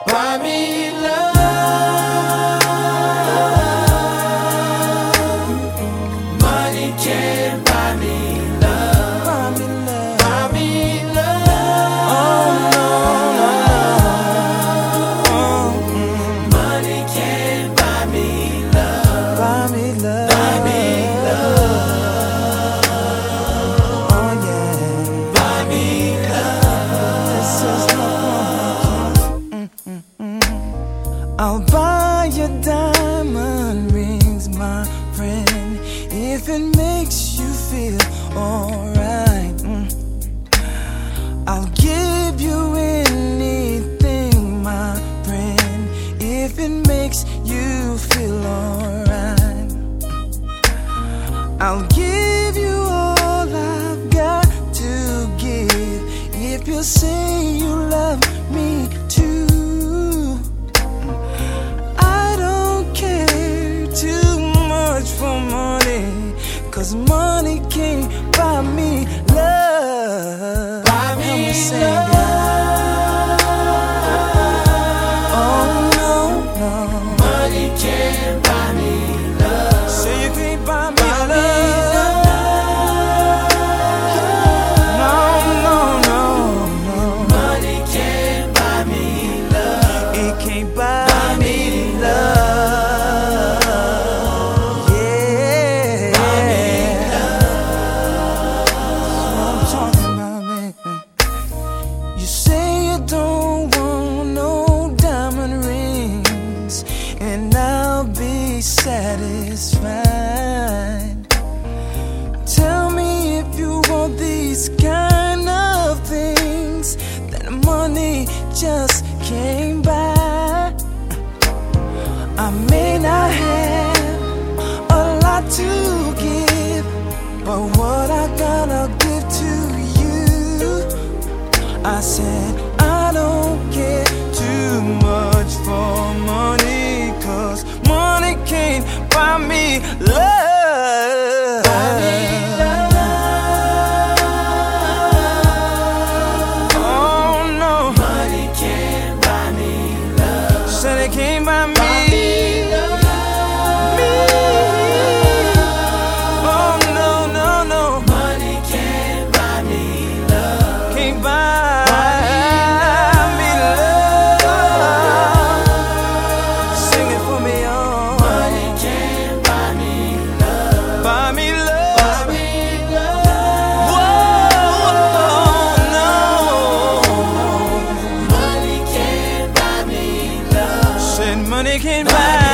Buy me love. Money can't buy me love. Buy me love. Buy me love. Oh no, no, no. Money can't buy me love. Buy me love. Buy me love. Oh yeah. Buy me love. This is I'll buy you diamond rings, my friend, if it makes you feel alright. I'll give you anything, my friend, if it makes you feel alright. I'll give you all I've got to give if you say you love me too. For money, 'cause money can't buy me love. Buy me love. Oh no, no. Money can't buy me love. So you can't buy me love. No, no, no, no. Money can't buy me love. It can't buy me love. And I'll be satisfied. Tell me if you want these kind of things that money just can't buy. I may not have a lot to give, but what I gotta give to you, I said I don't care too much for money, 'cause money can't buy me love. Buy me love. Oh no, money can't buy me love. Said it can't buy me. Oh no, no, no. Money can't buy me love. Can't buy. Money can't buy.